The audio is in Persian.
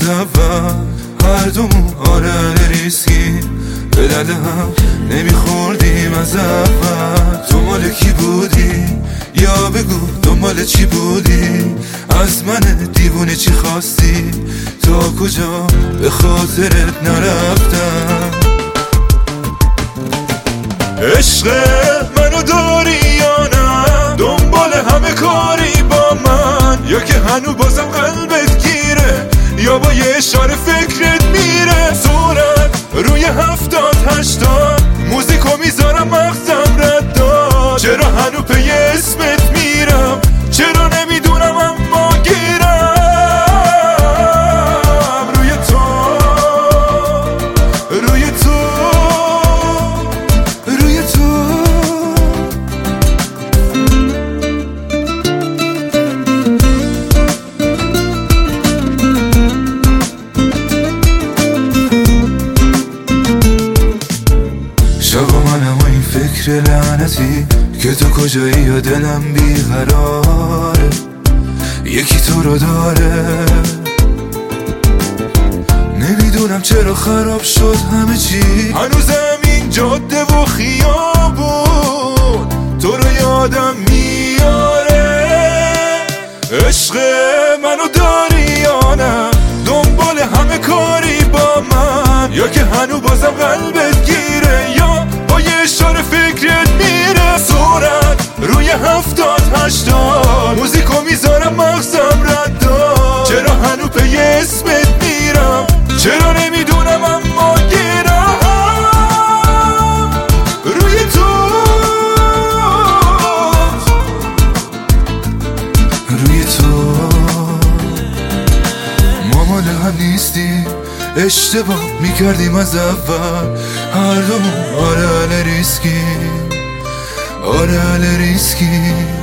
از اول هر دومون آره ریسکی به درد هم نمیخوردیم از اول. تو مال کی بودی یا بگو دنبال چی بودی؟ از من دیوونه چی خواستی؟ تا کجا به خاطرت نرفتم؟ عشق منو داری یا نه؟ دنبال همه کاری با من، یا که هنو بازم قلبت گیره یا با یه اشاره فکرت میره؟ صورت روی 70-80 موزیکو میذارم مغزم رد داد. چرا هنو پی اسمت میرم؟ چرا نمیدونم اما گیرم روی تو، روی تو، روی تو. شبا منم و این فکر لعنتی که تو کجایی یا دلم بیقراره، یکی تو رو داره. نمیدونم چرا خراب شد همه چی، هنوزم این جاده و خیابون تو رو یادم میاره. عشق منو داری یا نه؟ دنبال همه کاری با من، یا که هنو بازم قلبت گیره یا با یه اشاره فکرت میره؟ صورت روی 70-80 موزیکو میذارم مغزم رد داد. چرا هنو پی اسمت میرم؟ چرا نمیدونم اما گیرم روی تو، روی تو. ما مال هم نیستیم، اشتباه میکردیم از اول هر دومون. آره ریسکی، آره ریسکی.